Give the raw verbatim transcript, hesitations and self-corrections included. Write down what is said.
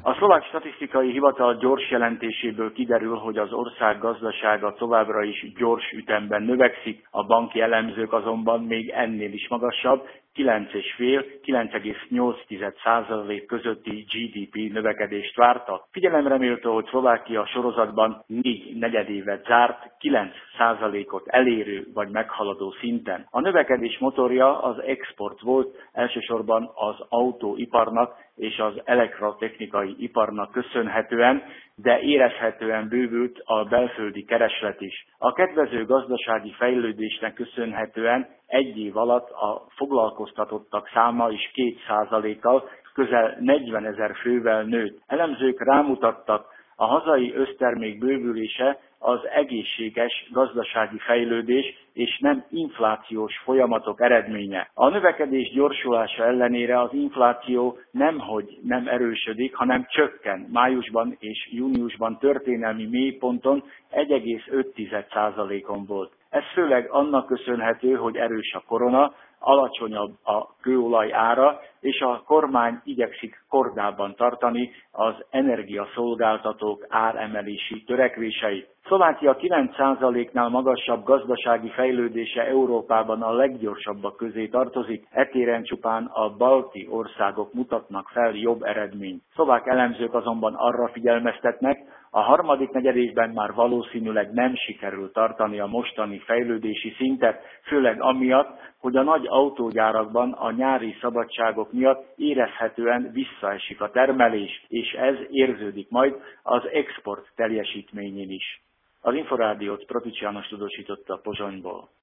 A szlovák statisztikai hivatal gyors jelentéséből kiderül, hogy az ország gazdasága továbbra is gyors ütemben növekszik, a banki elemzők azonban még ennél is magasabb, kilenc egész öt - kilenc egész nyolc százalék közötti gé dé pé növekedést vártak. Figyelemre méltó, hogy Szlovákia sorozatban négy negyedévet zárt, kilenc százalékot elérő vagy meghaladó szinten. A növekedés motorja az export volt, elsősorban az autóiparnak és az elektrotechnikai iparnak köszönhetően, de érezhetően bővült a belföldi kereslet is. A kedvező gazdasági fejlődésnek köszönhetően egy év alatt a foglalkoztatottak száma is két százalékkal, közel negyvenezer fővel nőtt. Elemzők rámutattak, a hazai össztermék bővülése az egészséges gazdasági fejlődés és nem inflációs folyamatok eredménye. A növekedés gyorsulása ellenére az infláció nemhogy nem erősödik, hanem csökken. Májusban és júniusban történelmi mélyponton egy egész öt százalékon volt. Ez főleg annak köszönhető, hogy erős a korona, alacsonyabb a kőolaj ára, és a kormány igyekszik kordában tartani az energiaszolgáltatók áremelési törekvéseit. Szlovákia kilenc százaléknál magasabb gazdasági fejlődése Európában a leggyorsabbak közé tartozik, e téren csupán a balti országok mutatnak fel jobb eredményt. Szlovák elemzők azonban arra figyelmeztetnek, a harmadik negyedévben már valószínűleg nem sikerül tartani a mostani fejlődési szintet, főleg amiatt, hogy a nagy autógyárakban a nyári szabadságok miatt érezhetően visszaesik a termelés, és ez érződik majd az export teljesítményén is. Az Inforádiót Protics János tudósította Pozsonyból.